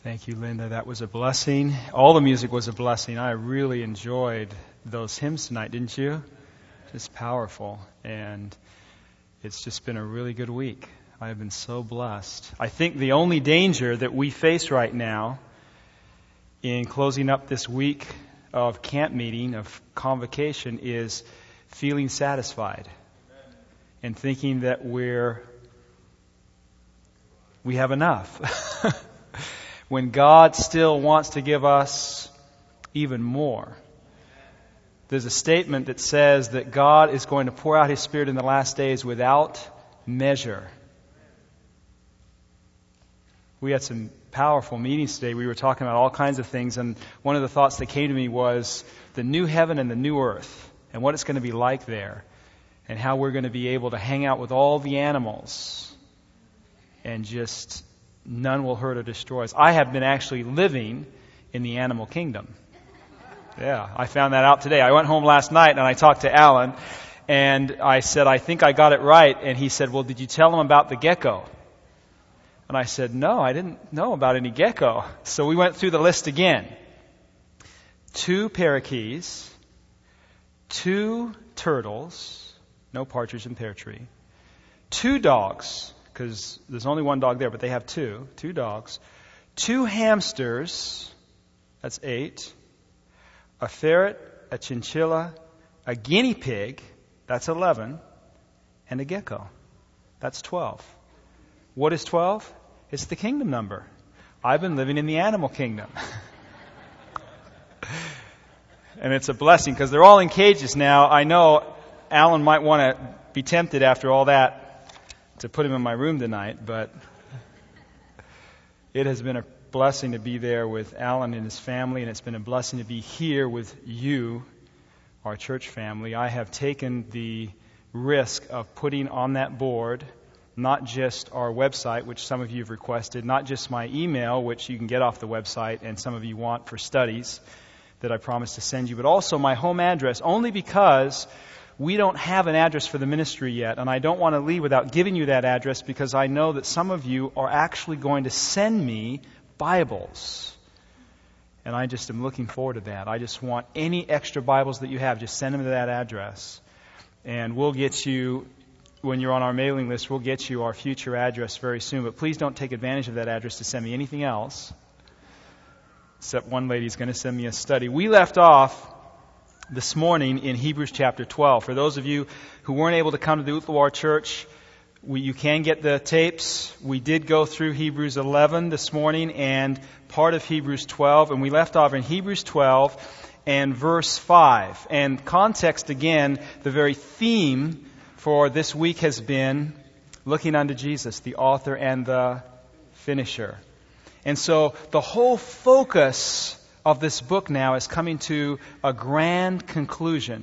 Thank you, Linda. That was a blessing. All the music was a blessing. I really enjoyed those hymns tonight, didn't you? Just powerful. And it's just been a really good week. I have been so blessed. I think the only danger that we face right now in closing up this week of camp meeting, of convocation, is feeling satisfied and thinking that we have enough. When God still wants to give us even more. There's a statement that says that God is going to pour out His Spirit in the last days without measure. We had some powerful meetings today. We were talking about all kinds of things, and one of the thoughts that came to me was the new heaven and the new earth, and what it's going to be like there, and how we're going to be able to hang out with all the animals and just none will hurt or destroy us. I have been actually living in the animal kingdom. Yeah, I found that out today. I went home last night and I talked to Alan and I said, I think I got it right. And he said, well, did you tell him about the gecko? And I said, no, I didn't know about any gecko. So we went through the list again. 2 parakeets, 2 turtles, no partridge in pear tree, 2 dogs, because there's only 1 dog there, but they have 2 dogs, 2 hamsters, that's 8, a ferret, a chinchilla, a guinea pig, that's 11, and a gecko, that's 12. What is 12? It's the kingdom number. I've been living in the animal kingdom. And it's a blessing, because they're all in cages now. I know Alan might want to be tempted after all that to put him in my room tonight, but it has been a blessing to be there with Alan and his family, and it's been a blessing to be here with you, our church family. I have taken the risk of putting on that board not just our website, which some of you have requested, not just my email, which you can get off the website and some of you want for studies that I promised to send you, but also my home address, only because we don't have an address for the ministry yet, and I don't want to leave without giving you that address, because I know that some of you are actually going to send me Bibles. And I just am looking forward to that. I just want any extra Bibles that you have, just send them to that address. And we'll get you, when you're on our mailing list, we'll get you our future address very soon. But please don't take advantage of that address to send me anything else, except one lady's going to send me a study. We left off this morning in Hebrews chapter 12. For those of you who weren't able to come to the Utlawar Church, you can get the tapes. We did go through Hebrews 11 this morning and part of Hebrews 12, and we left off in Hebrews 12 and verse 5. And context again, the very theme for this week has been looking unto Jesus, the author and the finisher. And so the whole focus of this book now is coming to a grand conclusion.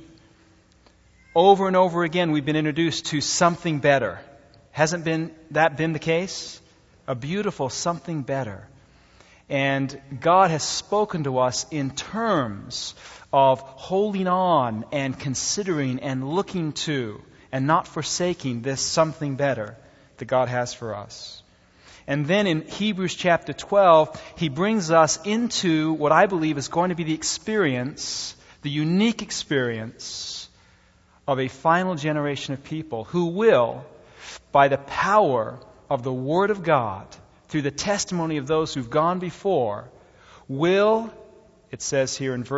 Over and over again, we've been introduced to something better. Hasn't that been the case? A beautiful something better. And God has spoken to us in terms of holding on and considering and looking to and not forsaking this something better that God has for us. And then in Hebrews chapter 12, he brings us into what I believe is going to be the experience, the unique experience of a final generation of people who will, by the power of the Word of God, through the testimony of those who've gone before, will, it says here in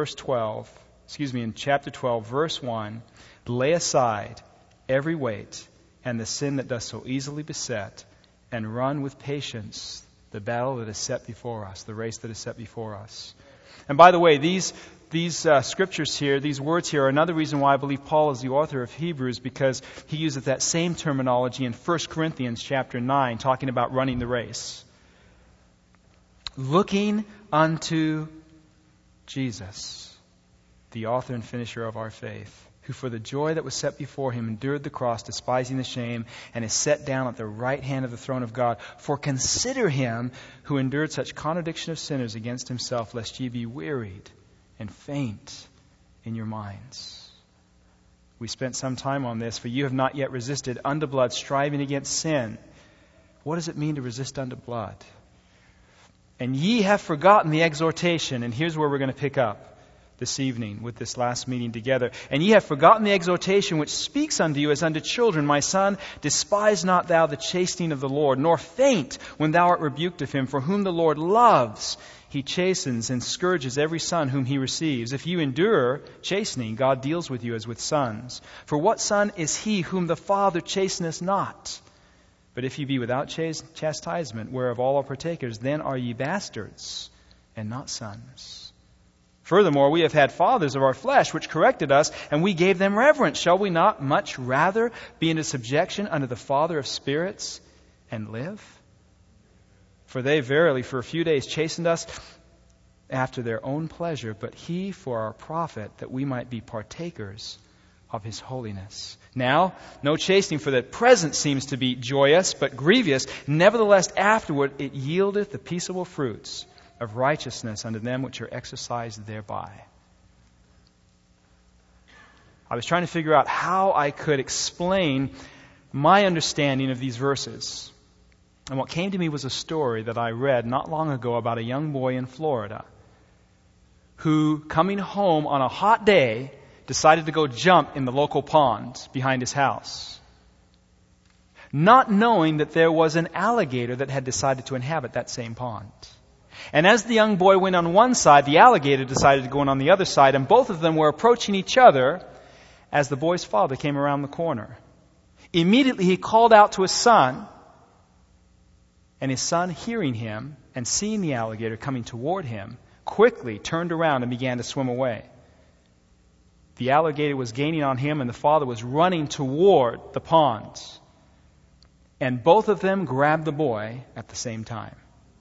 in chapter 12, verse 1, lay aside every weight and the sin that does so easily beset, and run with patience the battle that is set before us, the race that is set before us. And by the way, these scriptures here, these words here, are another reason why I believe Paul is the author of Hebrews, because he uses that same terminology in 1 Corinthians chapter 9, talking about running the race. Looking unto Jesus, the author and finisher of our faith, who for the joy that was set before him endured the cross, despising the shame, and is set down at the right hand of the throne of God. For consider him who endured such contradiction of sinners against himself, lest ye be wearied and faint in your minds. We spent some time on this. For you have not yet resisted unto blood, striving against sin. What does it mean to resist unto blood? And ye have forgotten the exhortation. And here's where we're going to pick up this evening with this last meeting together. And ye have forgotten the exhortation which speaks unto you as unto children. My son, despise not thou the chastening of the Lord, nor faint when thou art rebuked of him. For whom the Lord loves, he chastens and scourges every son whom he receives. If you endure chastening, God deals with you as with sons. For what son is he whom the Father chasteneth not? But if ye be without chastisement, whereof all are partakers, then are ye bastards and not sons. Furthermore, we have had fathers of our flesh which corrected us, and we gave them reverence. Shall we not much rather be into subjection unto the Father of spirits and live? For they verily for a few days chastened us after their own pleasure, but he for our profit, that we might be partakers of his holiness. Now, no chastening for the present seems to be joyous, but grievous. Nevertheless, afterward it yieldeth the peaceable fruits of righteousness unto them which are exercised thereby. I was trying to figure out how I could explain my understanding of these verses. And what came to me was a story that I read not long ago about a young boy in Florida who, coming home on a hot day, decided to go jump in the local pond behind his house, not knowing that there was an alligator that had decided to inhabit that same pond. And as the young boy went on one side, the alligator decided to go in on the other side, and both of them were approaching each other as the boy's father came around the corner. Immediately he called out to his son, and his son, hearing him and seeing the alligator coming toward him, quickly turned around and began to swim away. The alligator was gaining on him, and the father was running toward the pond. And both of them grabbed the boy at the same time.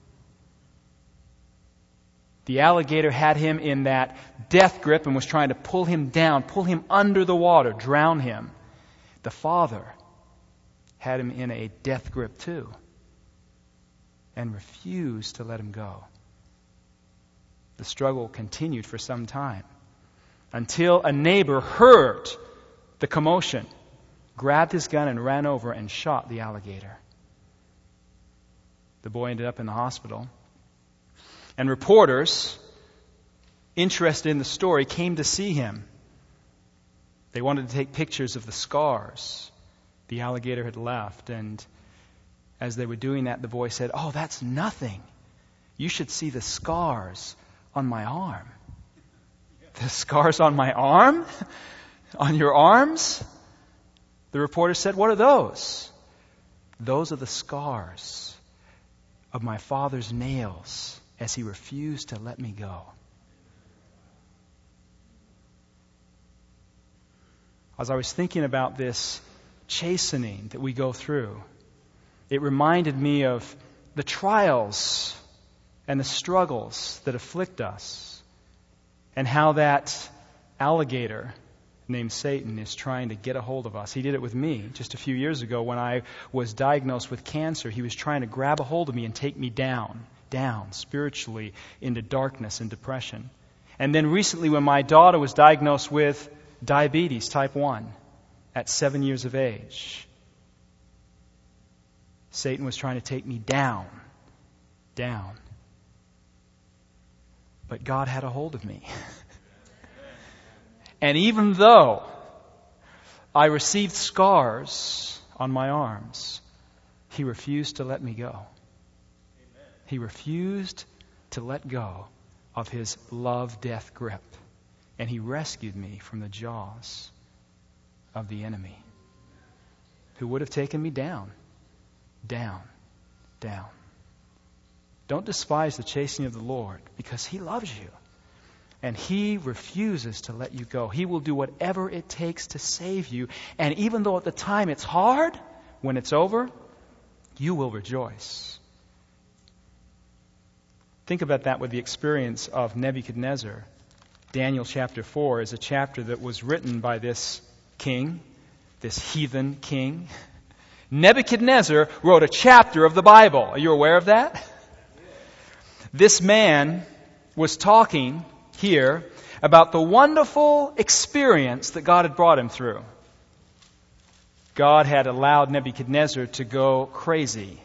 The alligator had him in that death grip and was trying to pull him down, pull him under the water, drown him. The father had him in a death grip too and refused to let him go. The struggle continued for some time until a neighbor heard the commotion, grabbed his gun and ran over and shot the alligator. The boy ended up in the hospital. And reporters, interested in the story, came to see him. They wanted to take pictures of the scars the alligator had left. And as they were doing that, the boy said, "Oh, that's nothing. You should see the scars on my arm." "The scars on my arm? On your arms?" The reporter said, "What are those?" "Those are the scars of my father's nails as he refused to let me go." As I was thinking about this chastening that we go through, it reminded me of the trials and the struggles that afflict us, and how that alligator named Satan is trying to get a hold of us. He did it with me just a few years ago when I was diagnosed with cancer. He was trying to grab a hold of me and take me down spiritually into darkness and depression. And then recently when my daughter was diagnosed with diabetes type 1 at 7 years of age, Satan was trying to take me down. But God had a hold of me. And even though I received scars on my arms, he refused to let me go. He refused to let go of his love-death grip. And he rescued me from the jaws of the enemy, who would have taken me down. Don't despise the chastening of the Lord, because he loves you. And he refuses to let you go. He will do whatever it takes to save you. And even though at the time it's hard, when it's over, you will rejoice. Think about that with the experience of Nebuchadnezzar. Daniel chapter 4 is a chapter that was written by this king, this heathen king. Nebuchadnezzar wrote a chapter of the Bible. Are you aware of that? This man was talking here about the wonderful experience that God had brought him through. God had allowed Nebuchadnezzar to go crazy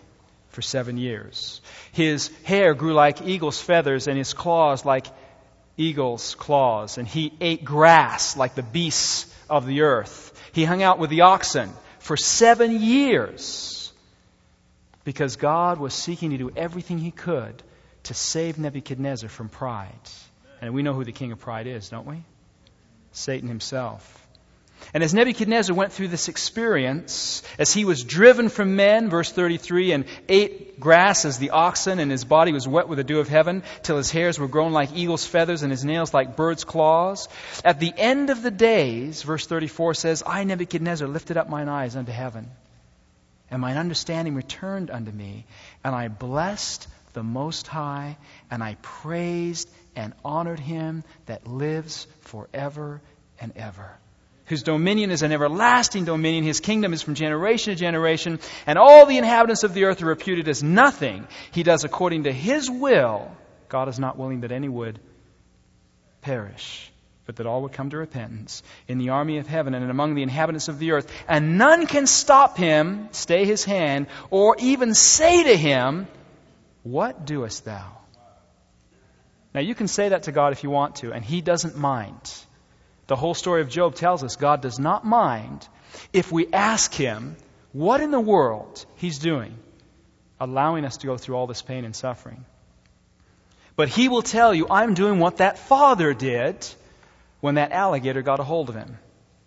for 7 years. His hair grew like eagle's feathers and his claws like eagle's claws. And he ate grass like the beasts of the earth. He hung out with the oxen for 7 years because God was seeking to do everything He could to save Nebuchadnezzar from pride. And we know who the king of pride is, don't we? Satan himself. And as Nebuchadnezzar went through this experience, as he was driven from men, verse 33, and ate grass as the oxen, and his body was wet with the dew of heaven, till his hairs were grown like eagle's feathers, and his nails like bird's claws. At the end of the days, verse 34 says, I, Nebuchadnezzar, lifted up mine eyes unto heaven, and mine understanding returned unto me, and I blessed the Most High, and I praised and honored Him that lives forever and ever, whose dominion is an everlasting dominion. His kingdom is from generation to generation, and all the inhabitants of the earth are reputed as nothing. He does according to His will. God is not willing that any would perish, but that all would come to repentance, in the army of heaven and among the inhabitants of the earth. And none can stop Him, stay His hand, or even say to Him, what doest thou? Now you can say that to God if you want to, and He doesn't mind. The whole story of Job tells us God does not mind if we ask Him what in the world He's doing, allowing us to go through all this pain and suffering. But He will tell you, I'm doing what that father did when that alligator got a hold of him.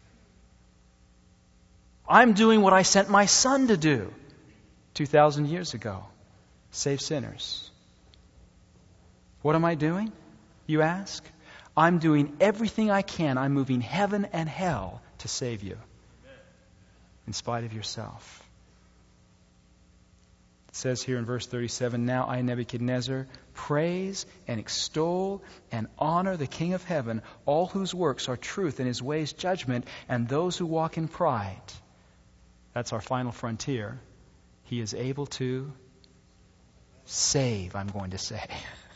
I'm doing what I sent my son to do 2,000 years ago. Save sinners. What am I doing, you ask? I'm doing everything I can. I'm moving heaven and hell to save you, in spite of yourself. It says here in verse 37, now I, Nebuchadnezzar, praise and extol and honor the King of heaven, all whose works are truth and His ways judgment, and those who walk in pride. That's our final frontier. He is able to save, I'm going to say.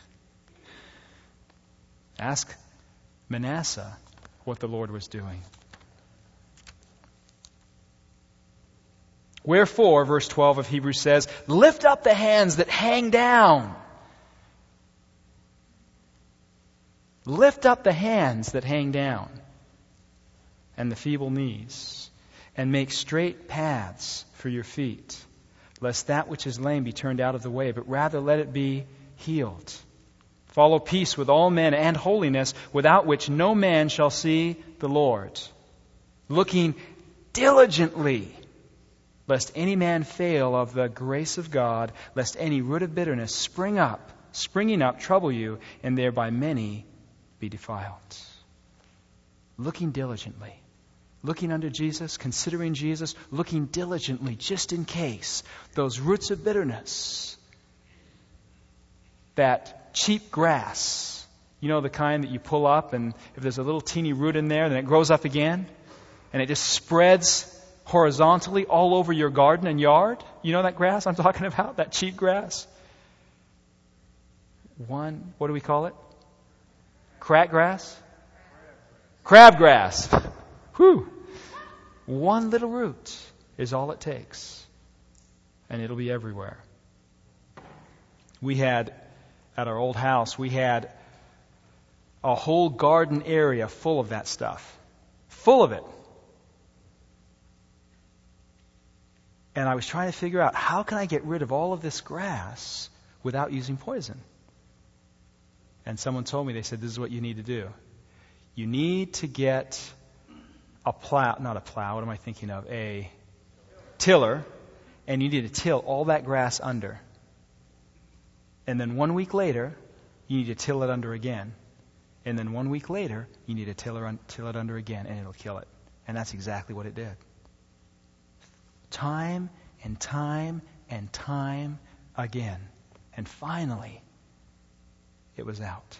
Ask Manasseh what the Lord was doing. Wherefore, verse 12 of Hebrews says, lift up the hands that hang down. Lift up the hands that hang down, and the feeble knees, and make straight paths for your feet, lest that which is lame be turned out of the way, but rather let it be healed. Follow peace with all men and holiness, without which no man shall see the Lord. Looking diligently, lest any man fail of the grace of God, lest any root of bitterness springing up, trouble you, and thereby many be defiled. Looking diligently. Looking unto Jesus, considering Jesus, looking diligently, just in case those roots of bitterness, that cheap grass, you know, the kind that you pull up, and if there's a little teeny root in there, then it grows up again, and it just spreads horizontally all over your garden and yard. You know that grass I'm talking about? That cheap grass? What do we call it? Crack grass? Crabgrass. Whew. One little root is all it takes, and it'll be everywhere. At our old house, we had a whole garden area full of that stuff. Full of it. And I was trying to figure out, how can I get rid of all of this grass without using poison? And someone told me, they said, this is what you need to do. You need to get a tiller, and you need to till all that grass under. And then 1 week later, you need to till it under again. And then 1 week later, you need to till it under again, and it'll kill it. And that's exactly what it did. Time and time and time again. And finally, it was out.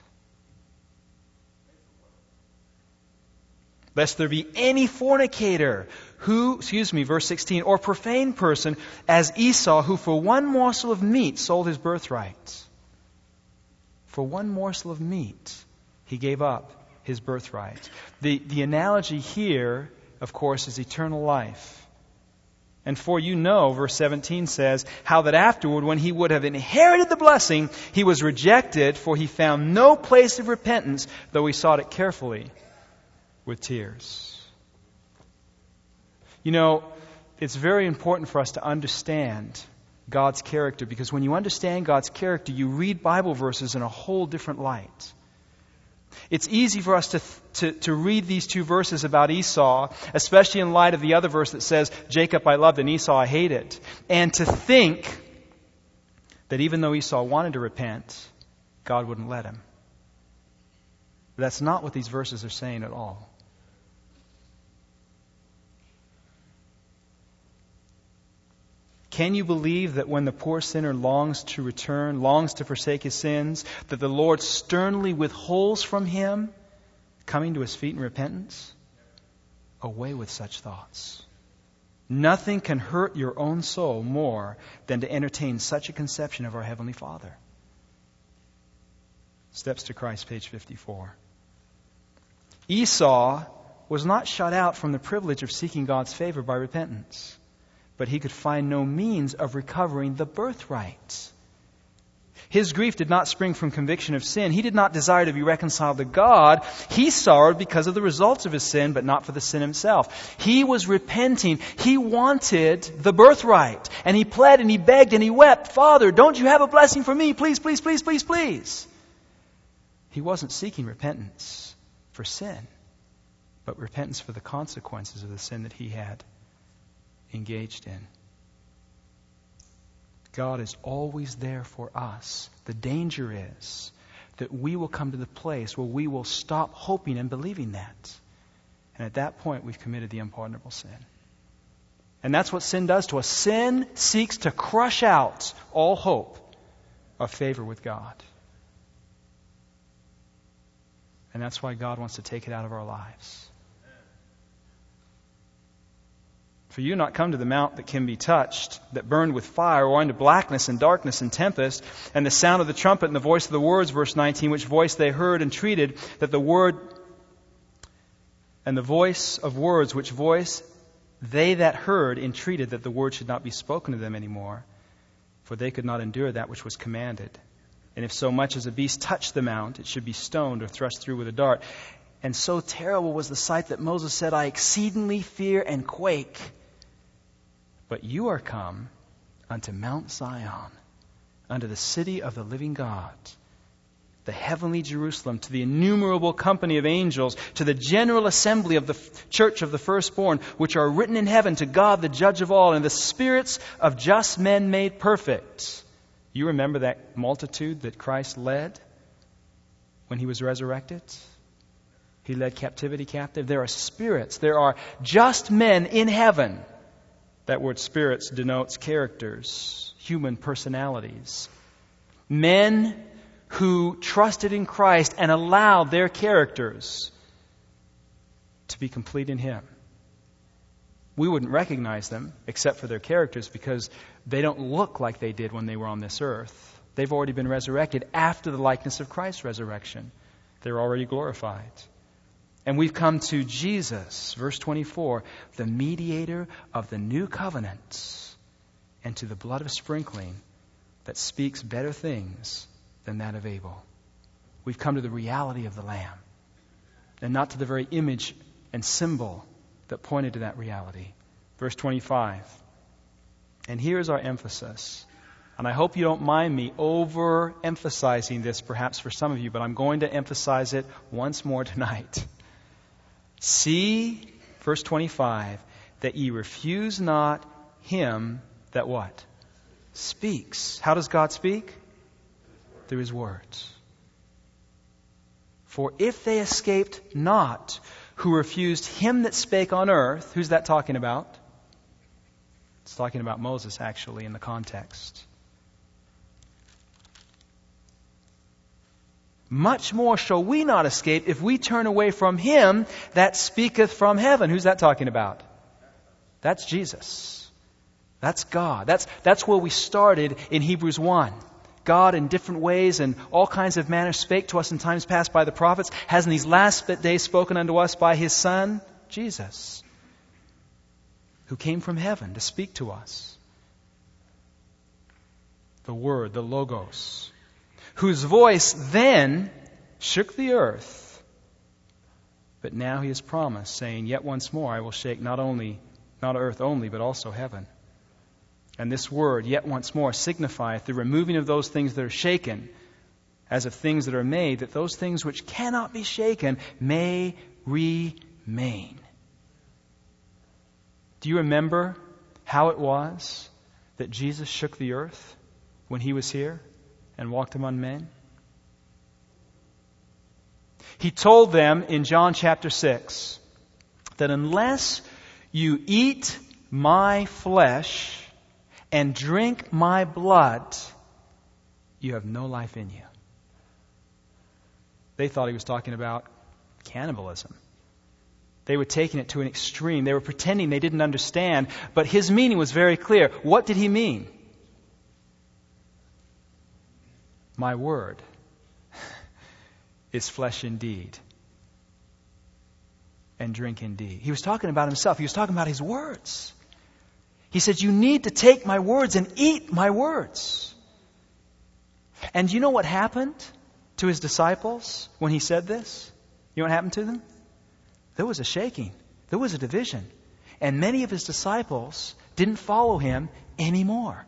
Lest there be any fornicator verse 16, or profane person as Esau, who for one morsel of meat sold his birthright. For one morsel of meat, he gave up his birthright. The analogy here, of course, is eternal life. And for you know, verse 17 says, how that afterward, when he would have inherited the blessing, he was rejected, for he found no place of repentance, though he sought it carefully with tears. You know, it's very important for us to understand God's character, because when you understand God's character, you read Bible verses in a whole different light. It's easy for us to read these two verses about Esau, especially in light of the other verse that says, Jacob I loved and Esau I hated, and to think that even though Esau wanted to repent, God wouldn't let him. But that's not what these verses are saying at all. Can you believe that when the poor sinner longs to return, longs to forsake his sins, that the Lord sternly withholds from him coming to his feet in repentance? Away with such thoughts. Nothing can hurt your own soul more than to entertain such a conception of our Heavenly Father. Steps to Christ, page 54. Esau was not shut out from the privilege of seeking God's favor by repentance, but he could find no means of recovering the birthright. His grief did not spring from conviction of sin. He did not desire to be reconciled to God. He sorrowed because of the results of his sin, but not for the sin himself. He was repenting. He wanted the birthright. And he pled and he begged and he wept, Father, don't you have a blessing for me? Please, please, please, please, please. He wasn't seeking repentance for sin, but repentance for the consequences of the sin that he had engaged in. God is always there for us. The danger is that we will come to the place where we will stop hoping and believing that. And at that point, we've committed the unpardonable sin. And that's what sin does to us. Sin seeks to crush out all hope of favor with God. And that's why God wants to take it out of our lives. For you not come to the mount that can be touched, that burned with fire, or into blackness and darkness and tempest, and the sound of the trumpet and the voice of the words, verse 19, which voice they heard and treated, that the word and the voice of words, which voice they that heard entreated that the word should not be spoken to them anymore, for they could not endure that which was commanded. And if so much as a beast touched the mount, it should be stoned or thrust through with a dart. And so terrible was the sight that Moses said, I exceedingly fear and quake. But you are come unto Mount Zion, unto the city of the living God, the heavenly Jerusalem, to the innumerable company of angels, to the general assembly of the church of the firstborn, which are written in heaven, to God the judge of all, and the spirits of just men made perfect. You remember that multitude that Christ led when he was resurrected? He led captivity captive. There are spirits, there are just men in heaven. That word spirits denotes characters, human personalities. Men who trusted in Christ and allowed their characters to be complete in Him. We wouldn't recognize them except for their characters because they don't look like they did when they were on this earth. They've already been resurrected after the likeness of Christ's resurrection. They're already glorified. And we've come to Jesus, verse 24, the mediator of the new covenant, and to the blood of sprinkling that speaks better things than that of Abel. We've come to the reality of the Lamb, and not to the very image and symbol that pointed to that reality. Verse 25. And here's our emphasis. And I hope you don't mind me overemphasizing this perhaps for some of you, but I'm going to emphasize it once more tonight. See, verse 25, that ye refuse not him that what? Speaks. How does God speak? Through His words. For if they escaped not who refused him that spake on earth, who's that talking about? It's talking about Moses, actually, in the context. Much more shall we not escape if we turn away from him that speaketh from heaven. Who's that talking about? That's Jesus. That's God. That's where we started in Hebrews 1. God in different ways and all kinds of manners spake to us in times past by the prophets, has in these last days spoken unto us by His Son, Jesus. who came from heaven to speak to us. The Word, the Logos, whose voice then shook the earth. But now he has promised, saying, yet once more I will shake not earth only, but also heaven. And this word, yet once more, signifieth the removing of those things that are shaken, as of things that are made, that those things which cannot be shaken may remain. Do you remember how it was that Jesus shook the earth when he was here and walked among men? He told them in John chapter 6 that unless you eat my flesh and drink my blood, you have no life in you. They thought he was talking about cannibalism. They were taking it to an extreme. They were pretending they didn't understand, but his meaning was very clear. What did he mean? My word is flesh indeed and drink indeed. He was talking about himself. He was talking about his words. He said, you need to take my words and eat my words. And you know what happened to his disciples when he said this? You know what happened to them? There was a shaking. There was a division. And many of his disciples didn't follow him anymore.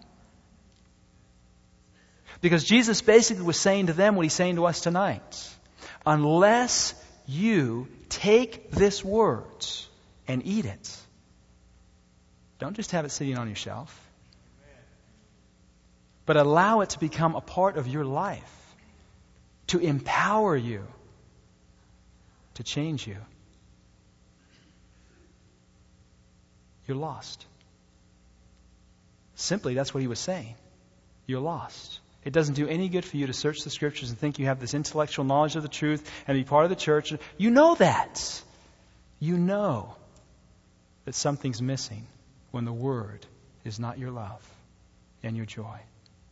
Because Jesus basically was saying to them what he's saying to us tonight. Unless you take this word and eat it, don't just have it sitting on your shelf, but allow it to become a part of your life, to empower you, to change you. You're lost. Simply, that's what he was saying. You're lost. It doesn't do any good for you to search the Scriptures and think you have this intellectual knowledge of the truth and be part of the church. You know that. You know that something's missing when the Word is not your love and your joy.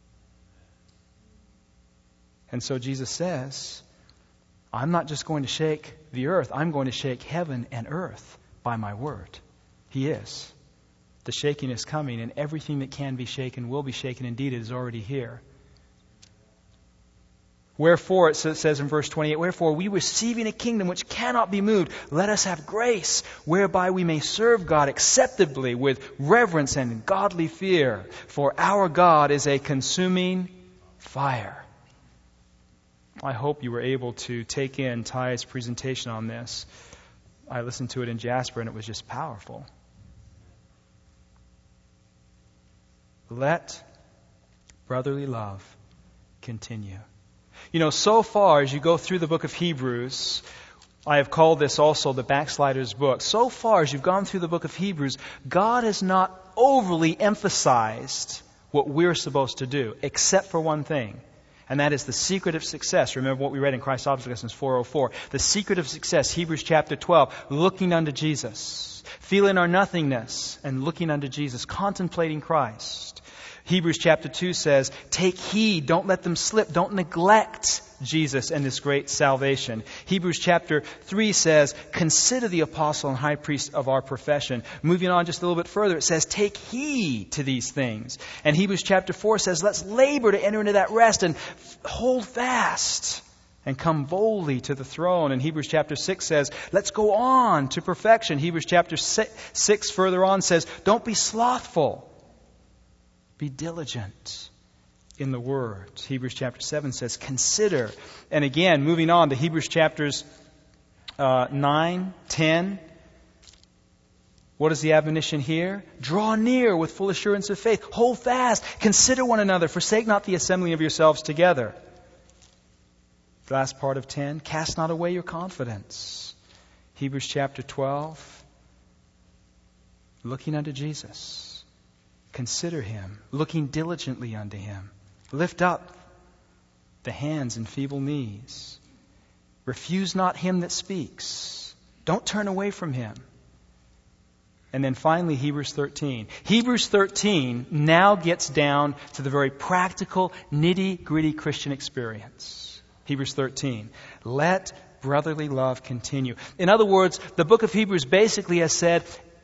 And so Jesus says, I'm not just going to shake the earth, I'm going to shake heaven and earth by my word. He is. The shaking is coming, and everything that can be shaken will be shaken. Indeed, it is already here. Wherefore, it says in verse 28, wherefore we receiving a kingdom which cannot be moved, let us have grace, whereby we may serve God acceptably with reverence and godly fear. For our God is a consuming fire. I hope you were able to take in Ty's presentation on this. I listened to it in Jasper, and it was just powerful. Let brotherly love continue. You know, so far as you go through the book of Hebrews, I have called this also the backslider's book. So far as you've gone through the book of Hebrews, God has not overly emphasized what we're supposed to do, except for one thing. And that is the secret of success. Remember what we read in Christ's Object Lessons 404. The secret of success, Hebrews chapter 12, looking unto Jesus. Feeling our nothingness and looking unto Jesus, contemplating Christ. Hebrews chapter 2 says, take heed, don't let them slip, don't neglect Jesus and this great salvation. Hebrews chapter 3 says, consider the apostle and high priest of our profession. Moving on just a little bit further, it says, take heed to these things. And Hebrews chapter 4 says, let's labor to enter into that rest and hold fast and come boldly to the throne. And Hebrews chapter 6 says, let's go on to perfection. Hebrews chapter 6 further on says, don't be slothful. Be diligent in the Word. Hebrews chapter 7 says, consider. And again, moving on to Hebrews chapters 9, 10. What is the admonition here? Draw near with full assurance of faith. Hold fast. Consider one another. Forsake not the assembling of yourselves together. The last part of 10. Cast not away your confidence. Hebrews chapter 12. Looking unto Jesus. Consider Him, looking diligently unto Him. Lift up the hands and feeble knees. Refuse not him that speaks. Don't turn away from Him. And then finally, Hebrews 13. Hebrews 13 now gets down to the very practical, nitty-gritty Christian experience. Hebrews 13. Let brotherly love continue. In other words, the book of Hebrews basically has said,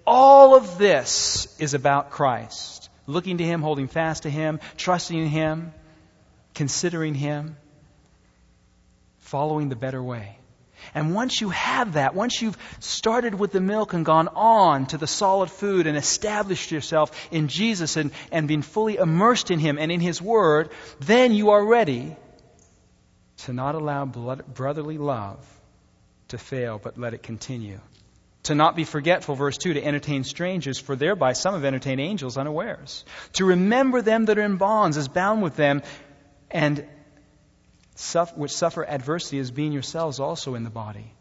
All of this is about Christ. Looking to Him, holding fast to Him, trusting in Him, considering Him, following the better way. And once you have that, once you've started with the milk and gone on to the solid food and established yourself in Jesus and been fully immersed in Him and in His Word, then you are ready to not allow brotherly love to fail, but let it continue. To not be forgetful, verse 2, to entertain strangers, for thereby some have entertained angels unawares. To remember them that are in bonds as bound with them, and which suffer adversity as being yourselves also in the body.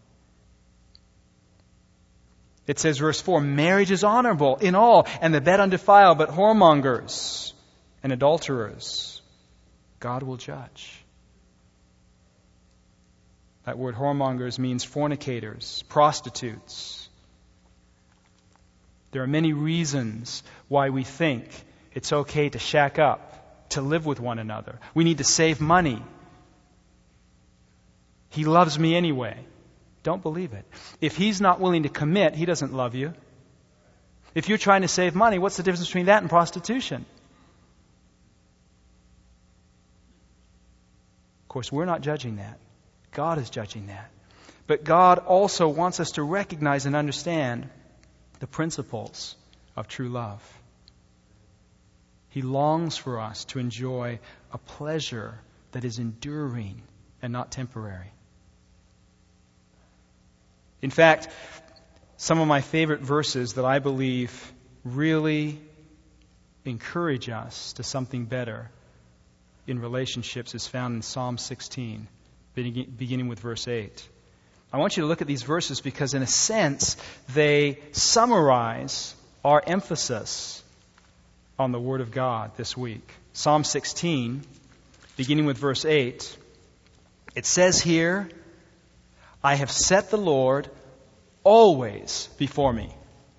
It says, verse 4, marriage is honorable in all, and the bed undefiled, but whoremongers and adulterers God will judge. That word whoremongers means fornicators, prostitutes. There are many reasons why we think it's okay to shack up, to live with one another. We need to save money. He loves me anyway. Don't believe it. If He's not willing to commit, He doesn't love you. If you're trying to save money, what's the difference between that and prostitution? Of course, we're not judging that. God is judging that. But God also wants us to recognize and understand the principles of true love. He longs for us to enjoy a pleasure that is enduring and not temporary. In fact, some of my favorite verses that I believe really encourage us to something better in relationships is found in Psalm 16, beginning with verse 8. I want you to look at these verses because, in a sense, they summarize our emphasis on the Word of God this week. Psalm 16, beginning with verse 8, it says here, I have set the Lord always before me.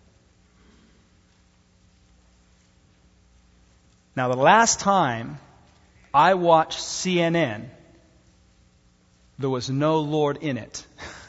Now, the last time I watched CNN, there was no Lord in it.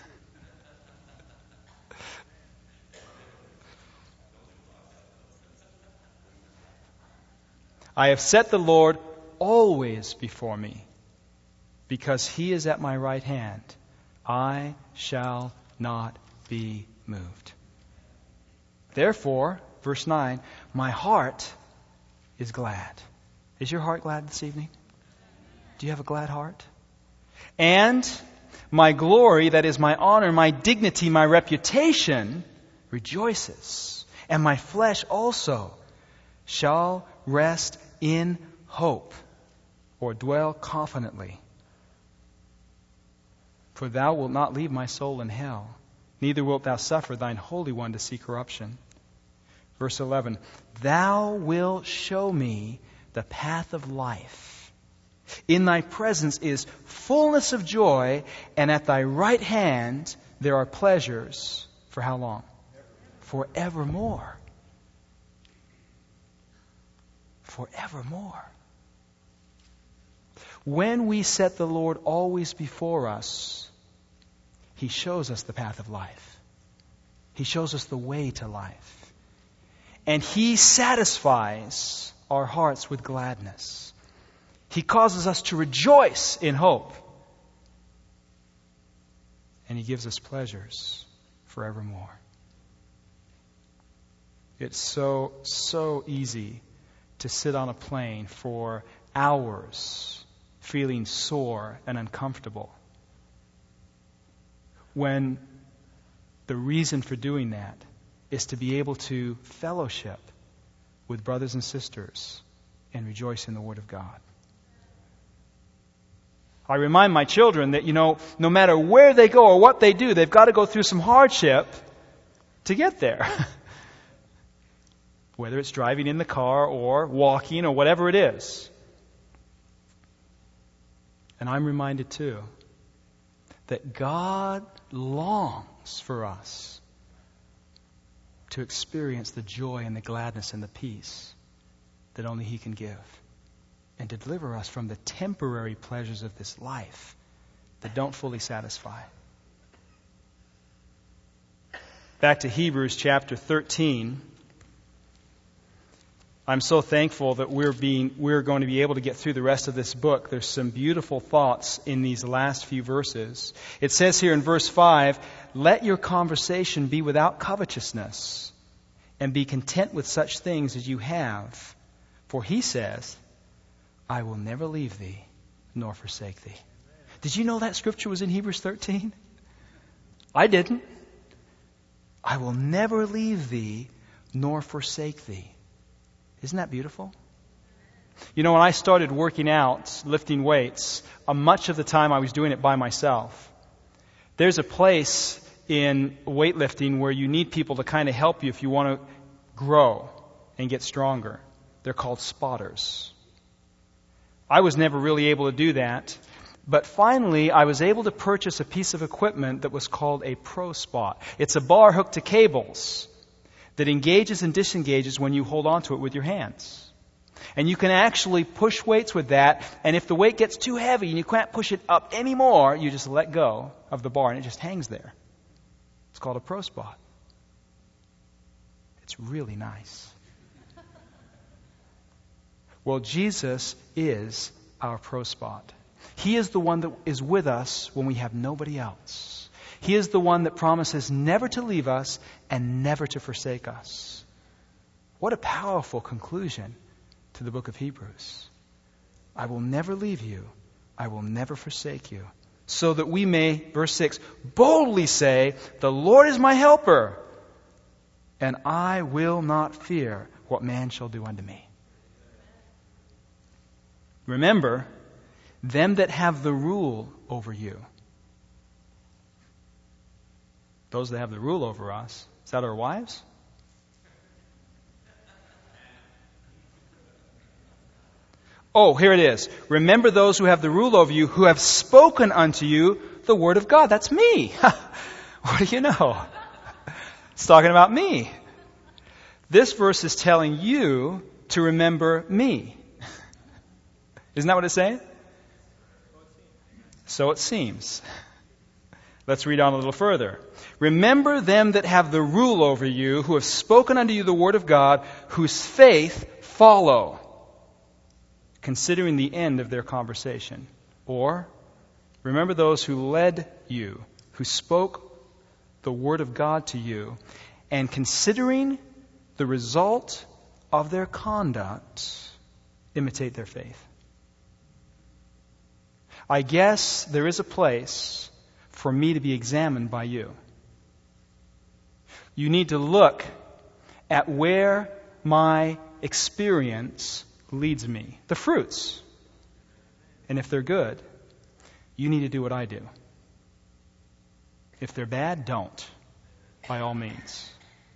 I have set the Lord always before me, because He is at my right hand. I shall not be moved. Therefore, verse 9, my heart is glad. Is your heart glad this evening? Do you have a glad heart? And my glory, that is my honor, my dignity, my reputation, rejoices. And my flesh also shall rest in hope, or dwell confidently. For thou wilt not leave my soul in hell, neither wilt thou suffer thine Holy One to see corruption. Verse 11, thou wilt show me the path of life. In thy presence is fullness of joy, and at thy right hand there are pleasures. For how long? Forevermore. Forevermore. When we set the Lord always before us, He shows us the path of life. He shows us the way to life. And He satisfies our hearts with gladness. He causes us to rejoice in hope. And He gives us pleasures forevermore. It's so easy to sit on a plane for hours feeling sore and uncomfortable, when the reason for doing that is to be able to fellowship with brothers and sisters and rejoice in the Word of God. I remind my children that, no matter where they go or what they do, they've got to go through some hardship to get there. Whether it's driving in the car or walking or whatever it is. And I'm reminded too that God longs for us to experience the joy and the gladness and the peace that only He can give, and to deliver us from the temporary pleasures of this life that don't fully satisfy. back to Hebrews chapter 13. I'm so thankful that we're going to be able to get through the rest of this book. There's some beautiful thoughts in these last few verses. It says here in verse 5, "Let your conversation be without covetousness, and be content with such things as you have. For he says, I will never leave thee nor forsake thee." Did you know that scripture was in Hebrews 13? I didn't. I will never leave thee nor forsake thee. Isn't that beautiful? You know, when I started working out, lifting weights, much of the time I was doing it by myself. There's a place in weightlifting where you need people to kind of help you if you want to grow and get stronger. They're called spotters. I was never really able to do that, but finally I was able to purchase a piece of equipment that was called a Pro Spot. It's a bar hooked to cables that engages and disengages when you hold onto it with your hands. And you can actually push weights with that, and if the weight gets too heavy and you can't push it up anymore, you just let go of the bar and it just hangs there. It's called a Pro Spot. It's really nice. Well, Jesus is our Pro Spot. He is the one that is with us when we have nobody else. He is the one that promises never to leave us and never to forsake us. What a powerful conclusion to the book of Hebrews. I will never leave you. I will never forsake you. So that we may, verse 6, boldly say, the Lord is my helper, and I will not fear what man shall do unto me. Remember, them that have the rule over you. Those that have the rule over us. Is that our wives? Oh, here it is. Remember those who have the rule over you, who have spoken unto you the word of God. That's me. What do you know? It's talking about me. This verse is telling you to remember me. Isn't that what it's saying? So it seems. Let's read on a little further. Remember them that have the rule over you, who have spoken unto you the word of God, whose faith follow, considering the end of their conversation. Or, remember those who led you, who spoke the word of God to you, and considering the result of their conduct, imitate their faith. I guess there is a place for me to be examined by you. You need to look at where my experience leads me. The fruits. And if they're good, you need to do what I do. If they're bad, don't. By all means.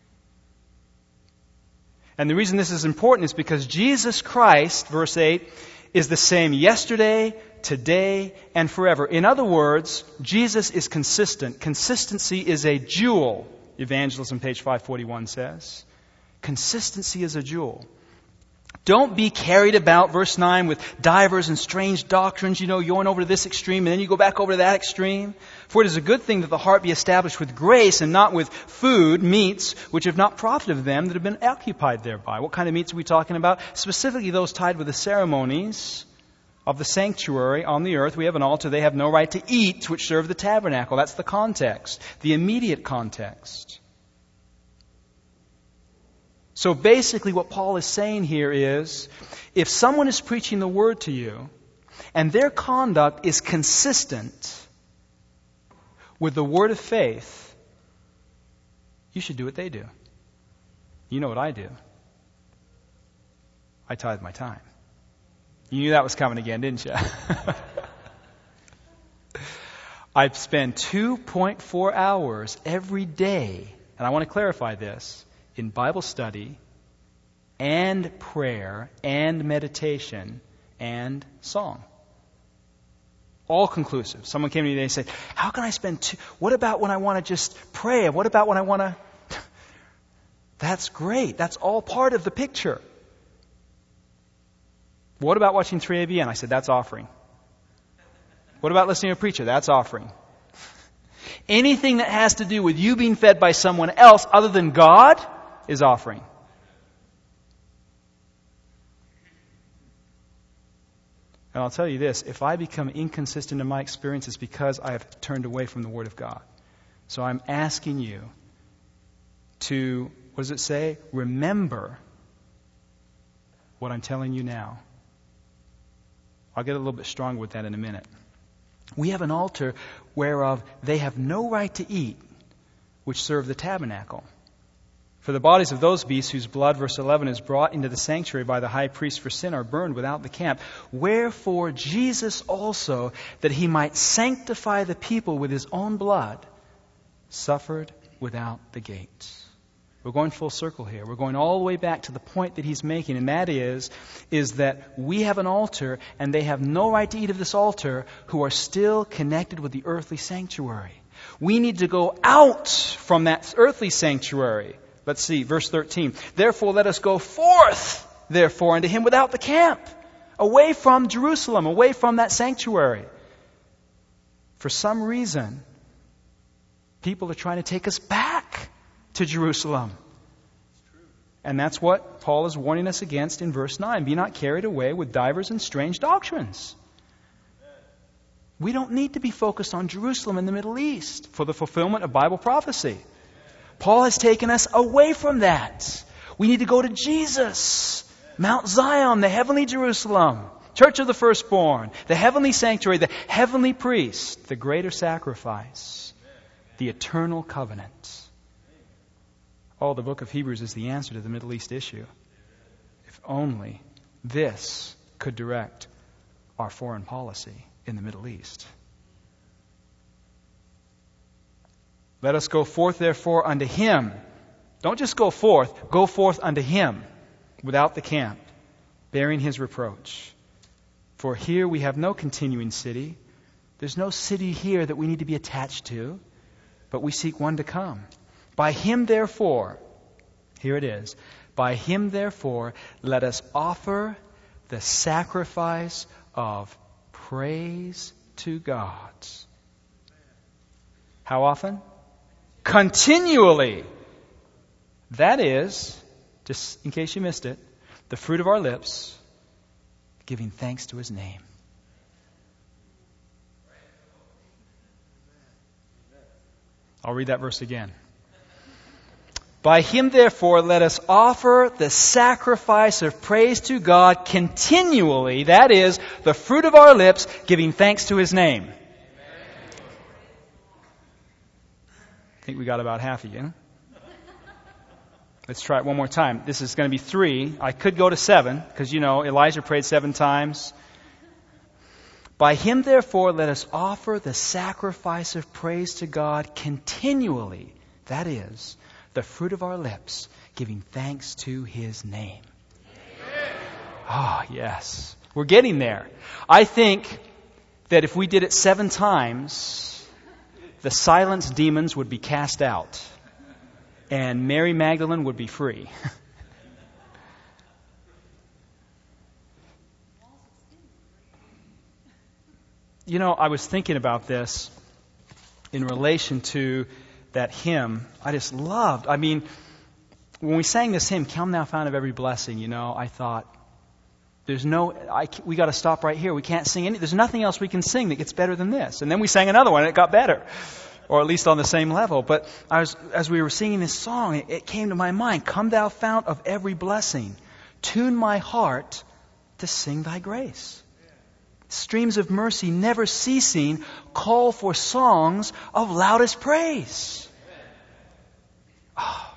And the reason this is important is because Jesus Christ, verse 8, is the same yesterday, today, and forever. In other words, Jesus is consistent. Consistency is a jewel, Evangelism, page 541 says. Consistency is a jewel. Don't be carried about, verse 9, with divers and strange doctrines, going over to this extreme and then you go back over to that extreme. For it is a good thing that the heart be established with grace and not with food, meats, which have not profited them that have been occupied thereby. What kind of meats are we talking about? Specifically those tied with the ceremonies of the sanctuary on the earth. We have an altar they have no right to eat, which serve the tabernacle. That's the context, the immediate context. So basically what Paul is saying here is, if someone is preaching the word to you, and their conduct is consistent with the word of faith, you should do what they do. You know what I do. I tithe my time. You knew that was coming again, didn't you? I spend 2.4 hours every day, and I want to clarify this, in Bible study and prayer and meditation and song. All conclusive. Someone came to me today and said, how can I spend what about when I want to just pray? What about when I want to... That's great. That's all part of the picture. What about watching 3ABN? I said, that's offering. What about listening to a preacher? That's offering. Anything that has to do with you being fed by someone else other than God is offering. And I'll tell you this, if I become inconsistent in my experience, it's because I have turned away from the Word of God. So I'm asking you to, what does it say? Remember what I'm telling you now. I'll get a little bit stronger with that in a minute. We have an altar whereof they have no right to eat, which serve the tabernacle. For the bodies of those beasts whose blood, verse 11, is brought into the sanctuary by the high priest for sin are burned without the camp. Wherefore Jesus also, that he might sanctify the people with his own blood, suffered without the gates. We're going full circle here. We're going all the way back to the point that he's making, and that is that we have an altar, and they have no right to eat of this altar who are still connected with the earthly sanctuary. We need to go out from that earthly sanctuary. Let's see, verse 13. Therefore let us go forth, therefore, unto him without the camp, away from Jerusalem, away from that sanctuary. For some reason, people are trying to take us back to Jerusalem. And that's what Paul is warning us against in verse 9. Be not carried away with divers and strange doctrines. We don't need to be focused on Jerusalem in the Middle East for the fulfillment of Bible prophecy. Paul has taken us away from that. We need to go to Jesus, Mount Zion, the heavenly Jerusalem, church of the firstborn, the heavenly sanctuary, the heavenly priest, the greater sacrifice, the eternal covenant. Oh, the book of Hebrews is the answer to the Middle East issue. If only this could direct our foreign policy in the Middle East. Let us go forth, therefore, unto him. Don't just go forth unto him without the camp, bearing his reproach. For here we have no continuing city. There's no city here that we need to be attached to, but we seek one to come. By him, therefore, here it is, by him, therefore, let us offer the sacrifice of praise to God. How often? Continually. That is, just in case you missed it, the fruit of our lips, giving thanks to his name. I'll read that verse again. By him, therefore, let us offer the sacrifice of praise to God continually. That is, the fruit of our lips, giving thanks to his name. I think we got about half of you. Let's try it one more time. This is going to be 3. I could go to 7, because, Elijah prayed 7 times. By him, therefore, let us offer the sacrifice of praise to God continually. That is, the fruit of our lips, giving thanks to his name. Oh, yes. We're getting there. I think that if we did it 7 times, the silence demons would be cast out, and Mary Magdalene would be free. I was thinking about this in relation to that hymn. I just loved. When we sang this hymn, "Come Thou Fount of Every Blessing," I thought, we got to stop right here. We can't sing any. There's nothing else we can sing that gets better than this. And then we sang another one, and it got better, or at least on the same level. But as we were singing this song, it came to my mind: "Come Thou Fount of Every Blessing, tune my heart to sing Thy grace. Streams of mercy never ceasing, call for songs of loudest praise." Oh.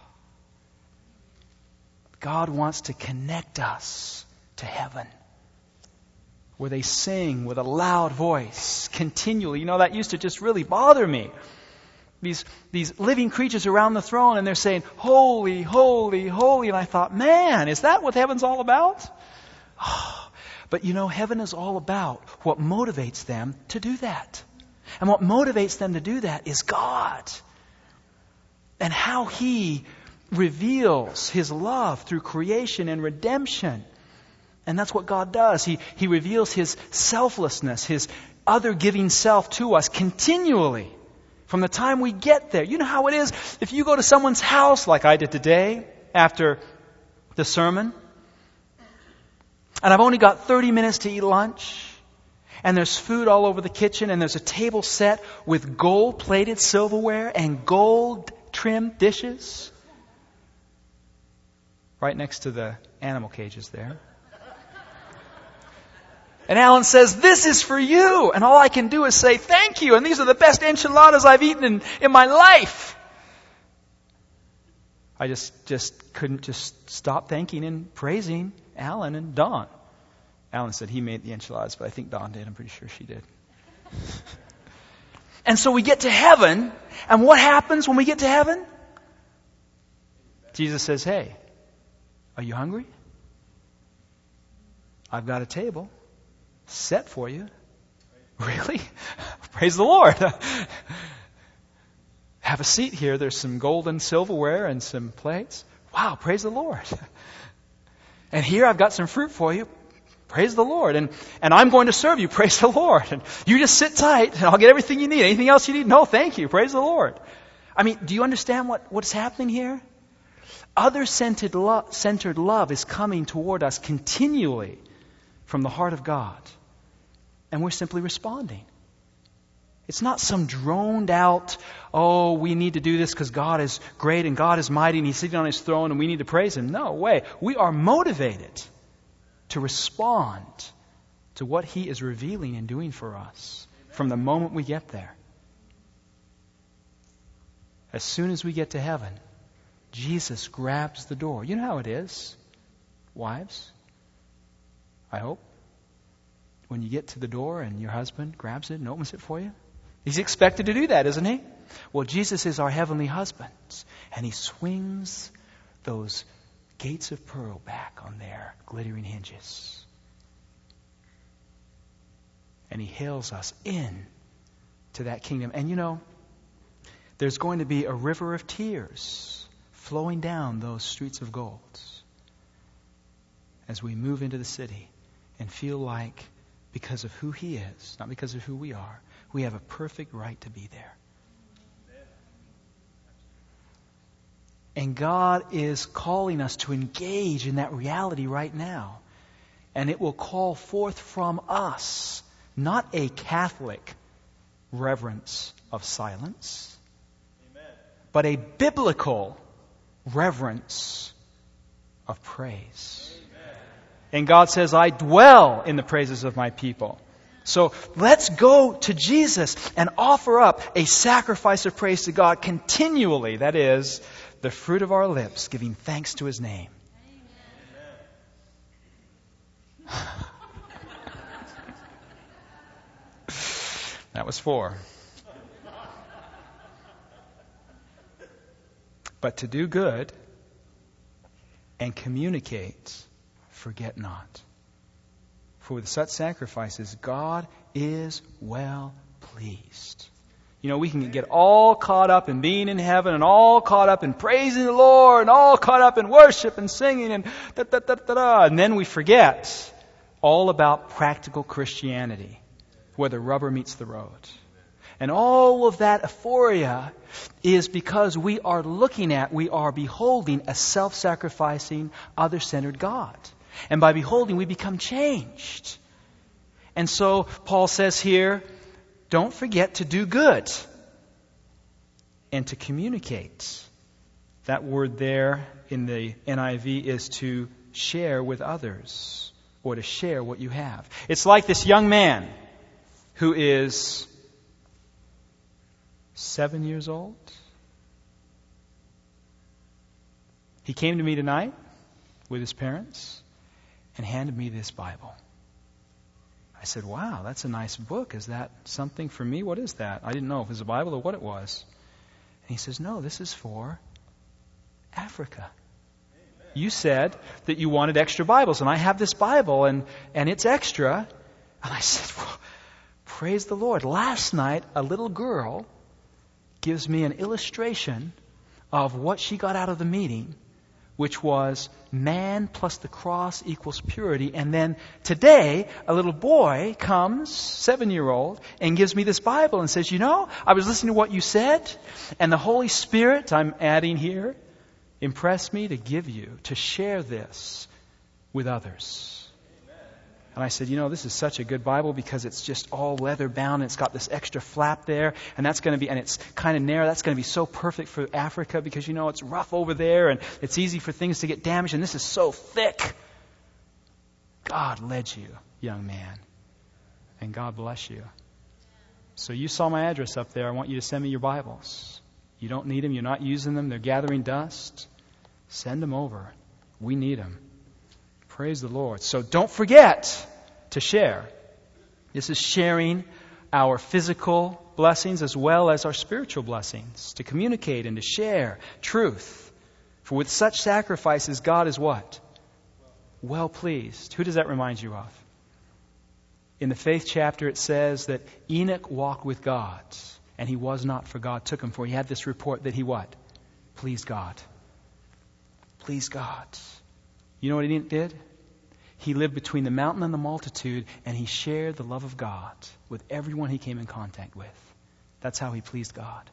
God wants to connect us to heaven, where they sing with a loud voice continually. That used to just really bother me. These living creatures around the throne, and they're saying, "Holy, holy, holy." And I thought, man, is that what heaven's all about? Oh. But heaven is all about what motivates them to do that. And what motivates them to do that is God. And how he reveals his love through creation and redemption. And that's what God does. He reveals his selflessness, his other-giving self to us continually. From the time we get there. You know how it is if you go to someone's house like I did today after the sermon, and I've only got 30 minutes to eat lunch, and there's food all over the kitchen, and there's a table set with gold-plated silverware and gold-trimmed dishes right next to the animal cages there. And Alan says, "This is for you." And all I can do is say, "Thank you. And these are the best enchiladas I've eaten in my life." I just couldn't just stop thanking and praising Alan and Dawn. Alan said he made the enchiladas, but I think Dawn did. I'm pretty sure she did. And so we get to heaven, and what happens when we get to heaven? Jesus says, "Hey, are you hungry? I've got a table set for you." Really? Praise the Lord. Have a seat here. There's some golden silverware and some plates. Wow, praise the Lord. And here I've got some fruit for you. Praise the Lord. And I'm going to serve you. Praise the Lord. And you just sit tight and I'll get everything you need. Anything else you need? No, thank you. Praise the Lord. I mean, do you understand what's happening here? Other-centered love is coming toward us continually from the heart of God. And we're simply responding. It's not some droned out, "Oh, we need to do this because God is great and God is mighty and He's sitting on His throne and we need to praise Him." No way. We are motivated to respond to what He is revealing and doing for us from the moment we get there. As soon as we get to heaven, Jesus grabs the door. You know how it is, wives, I hope. When you get to the door and your husband grabs it and opens it for you. He's expected to do that, isn't he? Well, Jesus is our heavenly husband. And He swings those gates of pearl back on their glittering hinges. And He hails us in to that kingdom. And you know, there's going to be a river of tears flowing down those streets of gold as we move into the city and feel like, because of who He is, not because of who we are, we have a perfect right to be there. And God is calling us to engage in that reality right now. And it will call forth from us not a Catholic reverence of silence, but a biblical reverence of praise. And God says, "I dwell in the praises of my people." So let's go to Jesus and offer up a sacrifice of praise to God continually. That is, the fruit of our lips, giving thanks to His name. That was 4. But to do good and communicate, forget not. For with such sacrifices, God is well pleased. You know, we can get all caught up in being in heaven and all caught up in praising the Lord and all caught up in worship and singing and da-da-da-da-da. And then we forget all about practical Christianity, where the rubber meets the road. And all of that euphoria is because we are beholding a self-sacrificing, other-centered God. And by beholding, we become changed. And so Paul says here, don't forget to do good and to communicate. That word there in the NIV is to share with others or to share what you have. It's like this young man who is 7 years old. He came to me tonight with his parents and handed me this Bible. I said, "Wow, that's a nice book. Is that something for me? What is that?" I didn't know if it was a Bible or what it was. And he says, "No, this is for Africa. You said that you wanted extra Bibles, and I have this Bible, and it's extra." And I said, "Well, praise the Lord. Last night, a little girl gives me an illustration of what she got out of the meeting which was man plus the cross equals purity. And then today, a little boy comes, 7-year-old, and gives me this Bible and says, I was listening to what you said, and the Holy Spirit, I'm adding here, impressed me to give you, to share this with others. And I said, this is such a good Bible because it's just all leather bound and it's got this extra flap there, and it's kind of narrow. That's going to be so perfect for Africa because it's rough over there and it's easy for things to get damaged, and this is so thick. God led you, young man, and God bless you. So you saw my address up there. I want you to send me your Bibles. You don't need them. You're not using them. They're gathering dust. Send them over. We need them. Praise the Lord. So don't forget to share. This is sharing our physical blessings as well as our spiritual blessings. To communicate and to share truth. For with such sacrifices, God is what? Well pleased. Who does that remind you of? In the faith chapter it says that Enoch walked with God. And he was not, for God took him. For he had this report that he what? Pleased God. Pleased God. You know what Enoch did? He lived between the mountain and the multitude, and he shared the love of God with everyone he came in contact with. That's how he pleased God.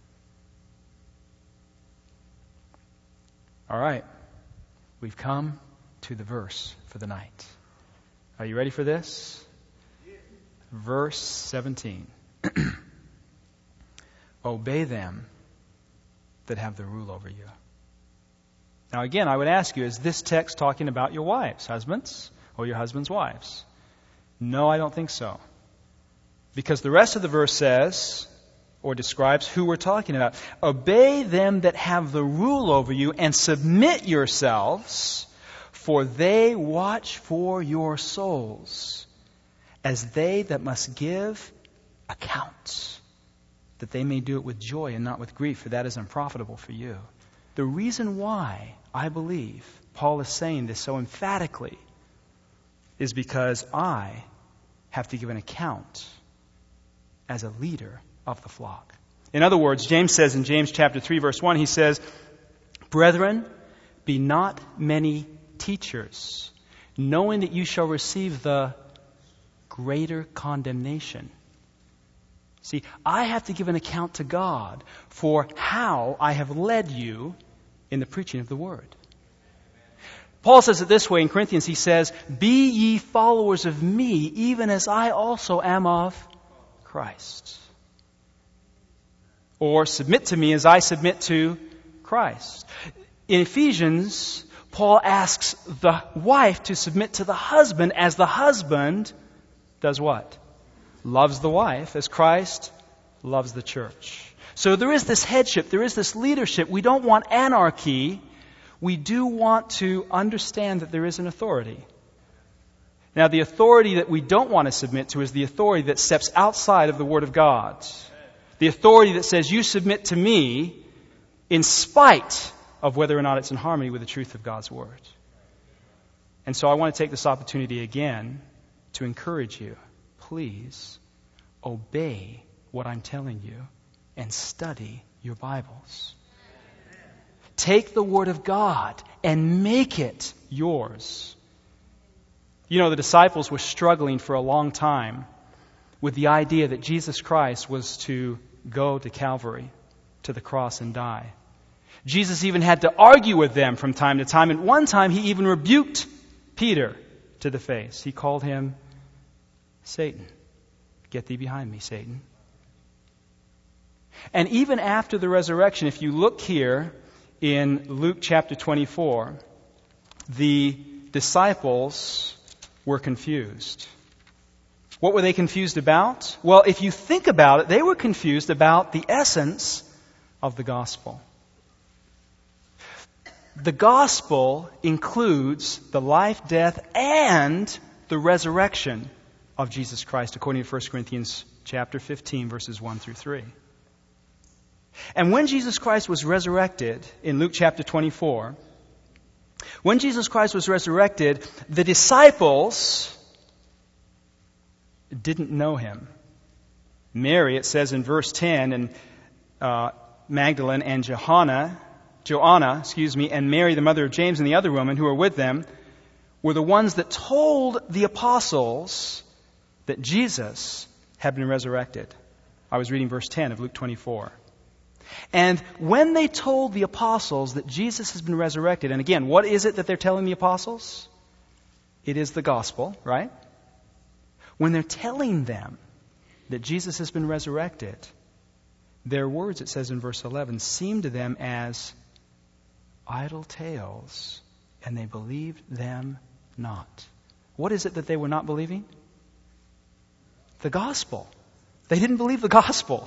All right. We've come to the verse for the night. Are you ready for this? Verse 17. Obey them that have the rule over you. Now again, I would ask you, is this text talking about your wives, husbands, or your husbands' wives? No, I don't think so. Because the rest of the verse says, or describes who we're talking about. Obey them that have the rule over you and submit yourselves, for they watch for your souls, as they that must give account, that they may do it with joy and not with grief, for that is unprofitable for you. The reason why I believe Paul is saying this so emphatically is because I have to give an account as a leader of the flock. In other words, James says in James chapter 3 verse 1, he says, Brethren, be not many teachers, knowing that you shall receive the greater condemnation. See, I have to give an account to God for how I have led you in the preaching of the Word. Paul says it this way in Corinthians. He says, Be ye followers of me, even as I also am of Christ. Or submit to me as I submit to Christ. In Ephesians, Paul asks the wife to submit to the husband as the husband does what? Loves the wife as Christ loves the church. So there is this headship, there is this leadership. We don't want anarchy. We do want to understand that there is an authority. Now, the authority that we don't want to submit to is the authority that steps outside of the Word of God. The authority that says, you submit to me in spite of whether or not it's in harmony with the truth of God's Word. And so I want to take this opportunity again to encourage you. Please obey what I'm telling you and study your Bibles. Take the Word of God and make it yours. You know, the disciples were struggling for a long time with the idea that Jesus Christ was to go to Calvary, to the cross and die. Jesus even had to argue with them from time to time. And one time he even rebuked Peter to the face. He called him Satan. Get thee behind me, Satan. And even after the resurrection, if you look here in Luke chapter 24, the disciples were confused. What were they confused about? Well, if you think about it, they were confused about the essence of the gospel. The gospel includes the life, death, and the resurrection of Jesus Christ, according to 1 Corinthians chapter 15, verses 1 through 3. And when Jesus Christ was resurrected, in Luke chapter 24, when Jesus Christ was resurrected, the disciples didn't know him. Mary, it says in verse 10, and Magdalene and Johanna, Joanna, and Mary, the mother of James, and the other woman who were with them, were the ones that told the apostles that Jesus had been resurrected. I was reading verse 10 of Luke 24. And when they told the apostles that Jesus has been resurrected, and again, what is it that they're telling the apostles? It is the gospel, right? When they're telling them that Jesus has been resurrected, their words, it says in verse 11, seemed to them as idle tales, and they believed them not. What is it that they were not believing? The gospel. They didn't believe the gospel.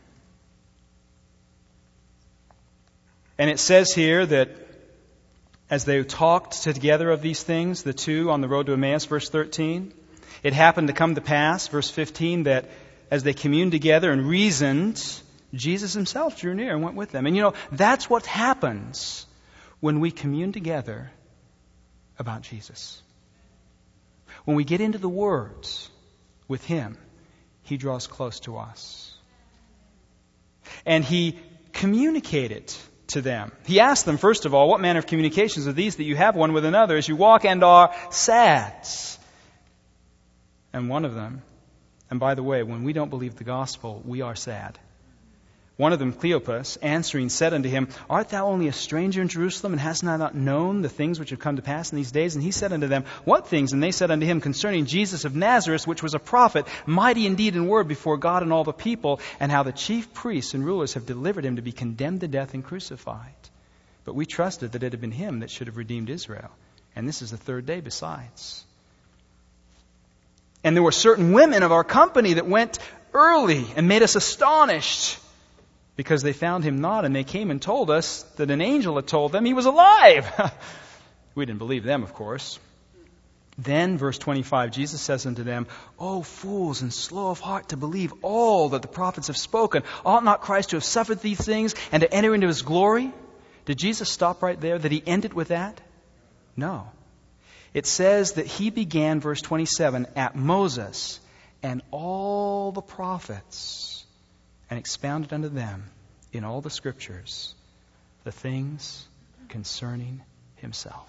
And it says here that as they talked together of these things, the two on the road to Emmaus, verse 13, it happened to come to pass, verse 15, that as they communed together and reasoned, Jesus himself drew near and went with them. And that's what happens when we commune together about Jesus. When we get into the words with him, he draws close to us. And he communicated to them. He asked them, first of all, what manner of communications are these that you have one with another as you walk and are sad? And one of them, and by the way, when we don't believe the gospel, we are sad. One of them, Cleopas, answering, said unto him, Art thou only a stranger in Jerusalem, and hast thou not known the things which have come to pass in these days? And he said unto them, What things? And they said unto him, Concerning Jesus of Nazareth, which was a prophet, mighty indeed in word before God and all the people, and how the chief priests and rulers have delivered him to be condemned to death and crucified. But we trusted that it had been him that should have redeemed Israel. And this is the third day besides. And there were certain women of our company that went early and made us astonished, because they found him not, and they came and told us that an angel had told them he was alive. We didn't believe them, of course. Then, verse 25, Jesus says unto them, O fools and slow of heart to believe all that the prophets have spoken. Ought not Christ to have suffered these things and to enter into his glory? Did Jesus stop right there? Did he end it with that? No. It says that he began, verse 27, at Moses and all the prophets, and expounded unto them in all the Scriptures the things concerning himself.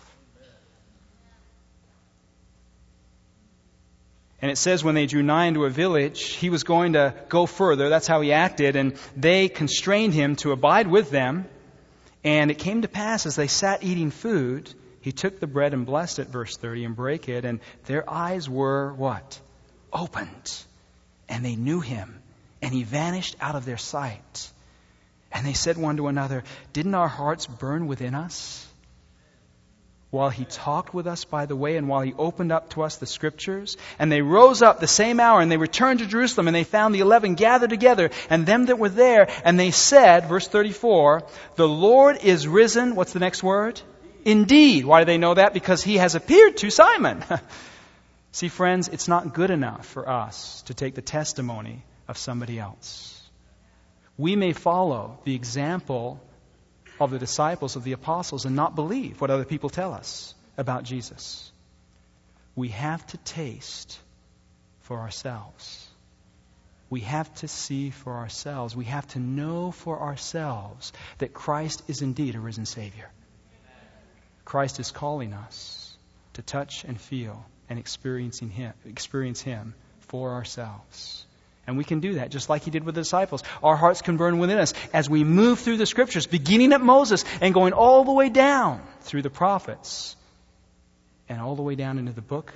And it says when they drew nigh into a village, he was going to go further. That's how he acted. And they constrained him to abide with them. And it came to pass as they sat eating food, he took the bread and blessed it, verse 30, and brake it. And their eyes were what? Opened. And they knew him. And he vanished out of their sight. And they said one to another, Didn't our hearts burn within us while he talked with us by the way, and while he opened up to us the Scriptures? And they rose up the same hour, and they returned to Jerusalem, and they found the 11 gathered together, and them that were there. And they said, verse 34, The Lord is risen. What's the next word? Indeed. Why do they know that? Because he has appeared to Simon. See, friends, it's not good enough for us to take the testimony of somebody else. We may follow the example of the disciples, of the apostles, and not believe what other people tell us about Jesus. We have to taste for ourselves. We have to see for ourselves. We have to know for ourselves that Christ is indeed a risen Savior. Christ is calling us to touch and feel and experience Him for ourselves. And we can do that just like he did with the disciples. Our hearts can burn within us as we move through the Scriptures, beginning at Moses and going all the way down through the prophets and all the way down into the book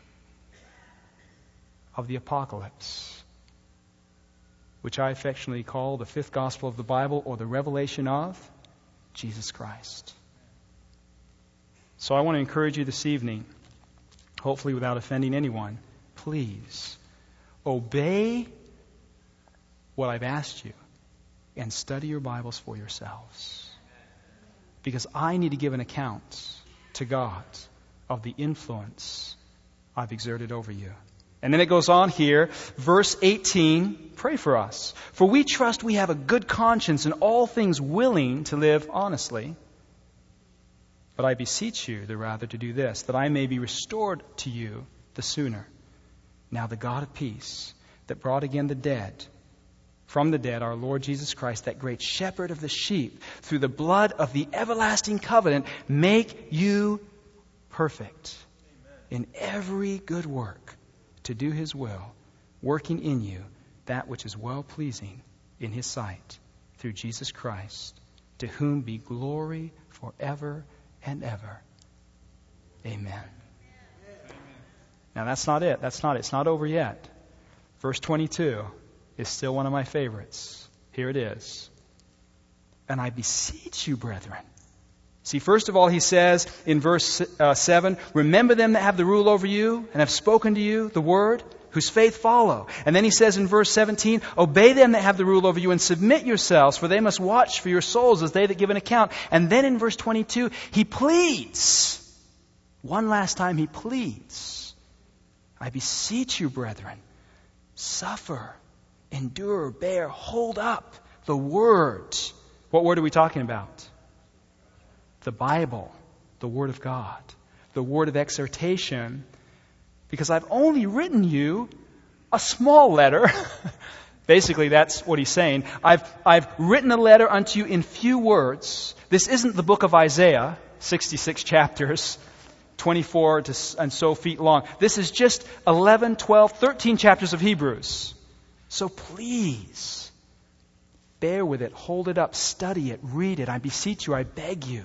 of the Apocalypse, which I affectionately call the fifth gospel of the Bible, or the revelation of Jesus Christ. So I want to encourage you this evening, hopefully without offending anyone, please obey what I've asked you and study your Bibles for yourselves. Because I need to give an account to God of the influence I've exerted over you. And then it goes on here, verse 18, pray for us. For we trust we have a good conscience in all things, willing to live honestly. But I beseech you the rather to do this, that I may be restored to you the sooner. Now the God of peace, that brought again the dead from the dead, our Lord Jesus Christ, that great shepherd of the sheep, through the blood of the everlasting covenant, make you perfect in every good work to do His will, working in you that which is well-pleasing in His sight, through Jesus Christ, to whom be glory forever and ever. Amen. Now that's not it. It's not over yet. Verse 22 is still one of my favorites. Here it is. And I beseech you, brethren. See, first of all, he says in verse 7, remember them that have the rule over you and have spoken to you the word, whose faith follow. And then he says in verse 17, obey them that have the rule over you and submit yourselves, for they must watch for your souls as they that give an account. And then in verse 22, he pleads. One last time he pleads. I beseech you, brethren, suffer, endure, bear, hold up the word. What word are we talking about? The Bible, the Word of God, the word of exhortation, because I've only written you a small letter. Basically, that's what he's saying. I've written a letter unto you in few words. This isn't the book of Isaiah, 66 chapters, 24 and so feet long. This is just 11, 12, 13 chapters of Hebrews. So please, bear with it, hold it up, study it, read it. I beseech you, I beg you.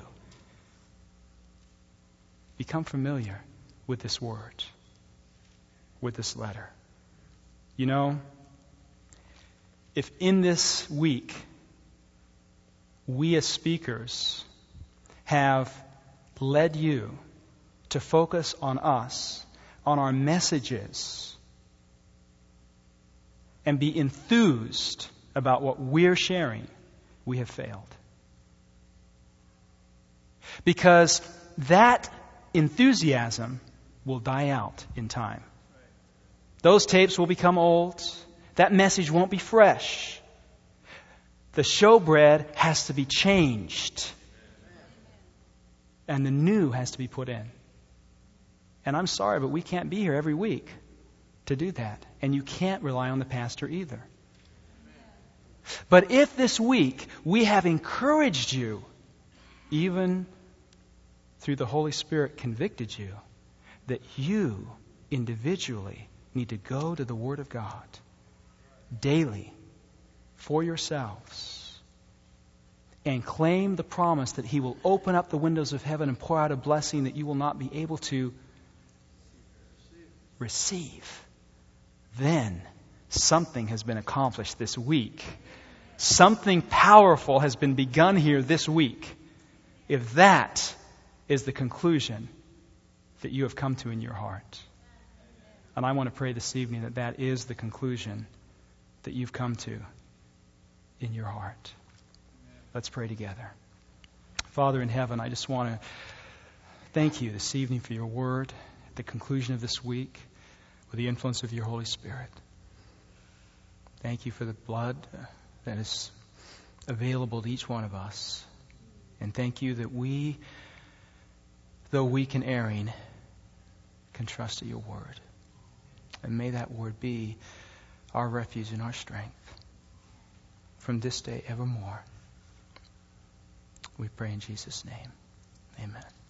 Become familiar with this word, with this letter. You know, if in this week we as speakers have led you to focus on us, on our messages, and be enthused about what we're sharing, we have failed. Because that enthusiasm will die out in time. Those tapes will become old. That message won't be fresh. The showbread has to be changed. And the new has to be put in. And I'm sorry, but we can't be here every week to do that. And you can't rely on the pastor either. But if this week we have encouraged you, even through the Holy Spirit convicted you, that you individually need to go to the Word of God daily for yourselves and claim the promise that He will open up the windows of heaven and pour out a blessing that you will not be able to receive, then something has been accomplished this week. Something powerful has been begun here this week. If that is the conclusion that you have come to in your heart. And I want to pray this evening that that is the conclusion that you've come to in your heart. Let's pray together. Father in heaven, I just want to thank you this evening for your word at the conclusion of this week with the influence of your Holy Spirit. Thank you for the blood that is available to each one of us. And thank you that we, though weak and erring, can trust in your word. And may that word be our refuge and our strength from this day evermore. We pray in Jesus' name. Amen.